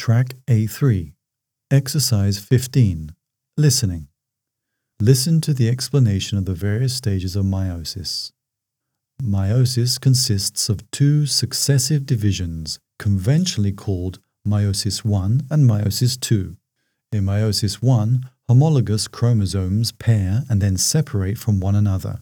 Track A3. Exercise 15. Listening. Listen to the explanation of the various stages of meiosis. Meiosis consists of two successive divisions, conventionally called meiosis I and meiosis II. In meiosis I, homologous chromosomes pair and then separate from one another.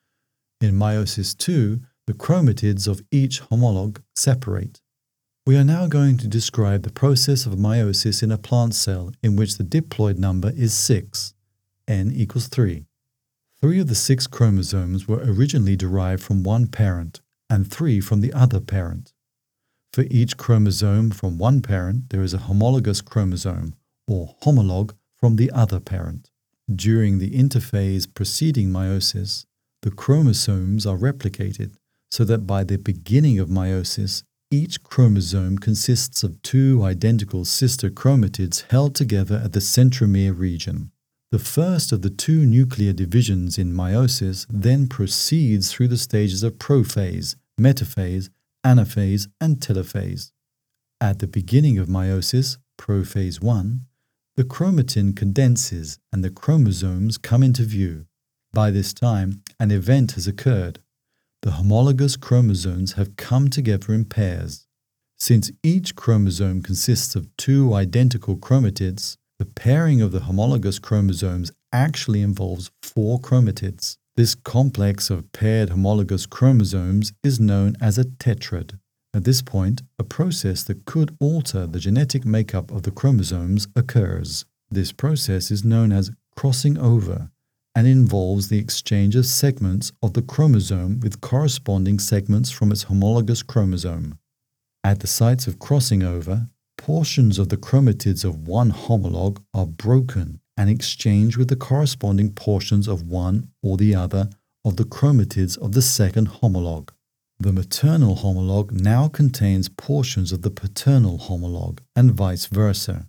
In meiosis II, the chromatids of each homolog separate. We are now going to describe the process of meiosis in a plant cell in which the diploid number is 6, n equals 3. 3 of the 6 chromosomes were originally derived from one parent and 3 from the other parent. For each chromosome from one parent, there is a homologous chromosome, or homolog, from the other parent. During the interphase preceding meiosis, the chromosomes are replicated so that by the beginning of meiosis, each chromosome consists of 2 identical sister chromatids held together at the centromere region. The first of the 2 nuclear divisions in meiosis then proceeds through the stages of prophase, metaphase, anaphase, and telophase. At the beginning of meiosis, prophase I, the chromatin condenses and the chromosomes come into view. By this time, an event has occurred. The homologous chromosomes have come together in pairs. Since each chromosome consists of 2 identical chromatids, the pairing of the homologous chromosomes actually involves 4 chromatids. This complex of paired homologous chromosomes is known as a tetrad. At this point, a process that could alter the genetic makeup of the chromosomes occurs. This process is known as crossing over and involves the exchange of segments of the chromosome with corresponding segments from its homologous chromosome. At the sites of crossing over, portions of the chromatids of one homolog are broken and exchanged with the corresponding portions of one or the other of the chromatids of the second homolog. The maternal homolog now contains portions of the paternal homolog and vice versa.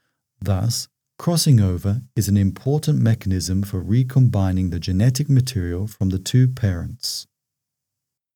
Thus, crossing over is an important mechanism for recombining the genetic material from the 2 parents.